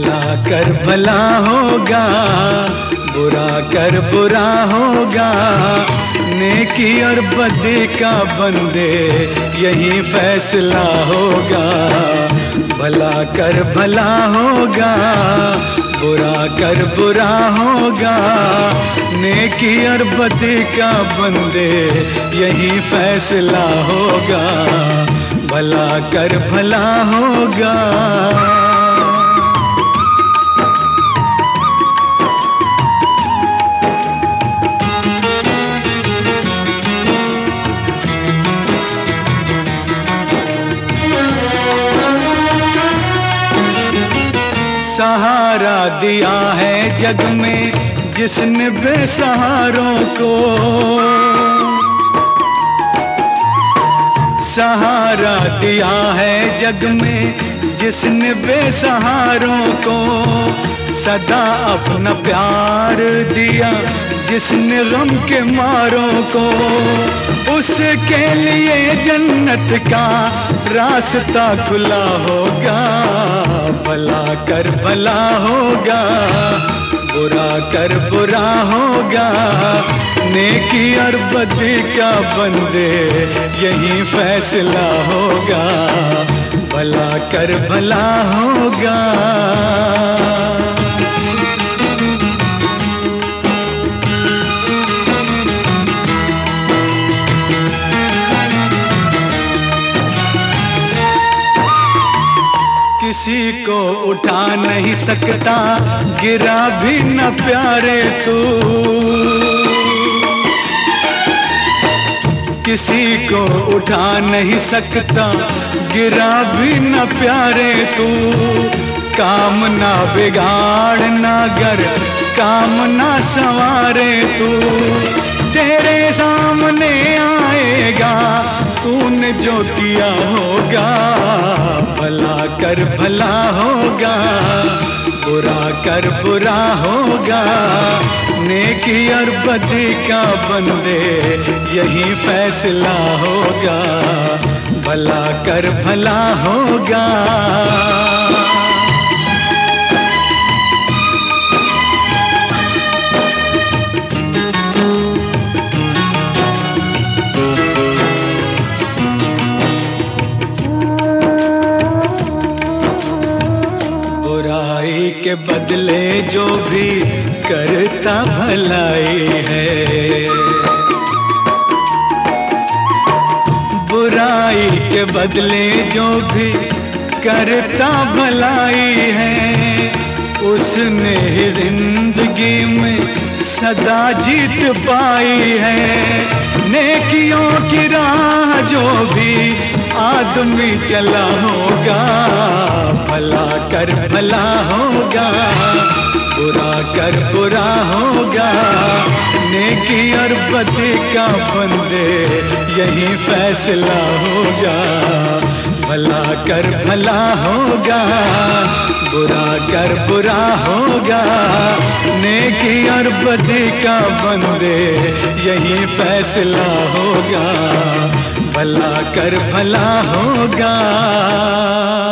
भला कर भला होगा, बुरा कर बुरा होगा, नेकी और बदी का बंदे यही फैसला होगा। भला कर भला होगा, बुरा कर बुरा होगा, नेकी और बदी का बंदे यही फैसला होगा। भला कर भला होगा। सहारा दिया है जग में जिसने बेसहारों को, सहारा दिया है जग में जिसने बेसहारों को, सदा अपना प्यार दिया जिसने गम के मारों को, उसके लिए जन्नत का रास्ता खुला होगा। भला कर भला होगा, बुरा कर बुरा होगा, नेकी और बदी का बंदे यही फैसला होगा। भला कर भला होगा। किसी को उठा नहीं सकता, गिरा भी न प्यारे तू, किसी को उठा नहीं सकता, गिरा भी न प्यारे तू, काम ना बिगाड़ ना गर, काम ना संवारे तू, तेरे सामने आएगा तूने जो किया होगा। भला कर भला होगा, बुरा कर बुरा होगा, नेकी और बदी का बंदे यही फैसला होगा। भला कर भला होगा। बुराई के बदले जो भी करता भलाई है, बुराई के बदले जो भी करता भलाई है, उसने ही जिंदगी में सदा जीत पाई है। नेकियों की राह जो भी आदमी चला होगा, भला कर भला होगा, बुरा कर बुरा होगा, नेकी और बदी का बंदे यही फैसला होगा। भला कर भला होगा, बुरा कर बुरा होगा, नेकी और बदी का बंदे यही फैसला होगा। भला कर भला होगा।